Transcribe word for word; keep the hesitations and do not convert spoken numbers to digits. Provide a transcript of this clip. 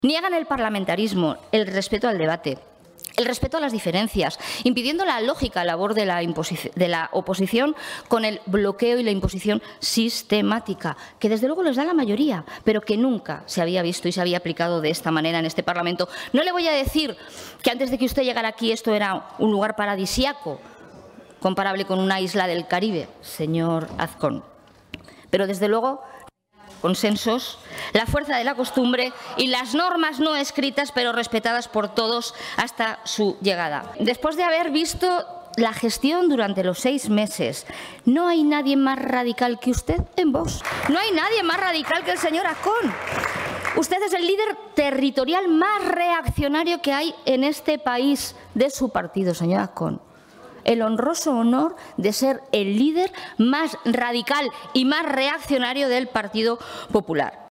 Niegan el parlamentarismo, el respeto al debate, el respeto a las diferencias, impidiendo la lógica labor de la, de la oposición con el bloqueo y la imposición sistemática, que desde luego les da la mayoría, pero que nunca se había visto y se había aplicado de esta manera en este Parlamento. No le voy a decir que antes de que usted llegara aquí esto era un lugar paradisíaco, comparable con una isla del Caribe, señor Azcón, pero desde luego consensos, la fuerza de la costumbre y las normas no escritas pero respetadas por todos hasta su llegada. Después de haber visto la gestión durante los seis meses, no hay nadie más radical que usted en Vox. No hay nadie más radical que el señor Azcón. Usted es el líder territorial más reaccionario que hay en este país de su partido, señor Azcón. El honroso honor de ser el líder más radical y más reaccionario del Partido Popular.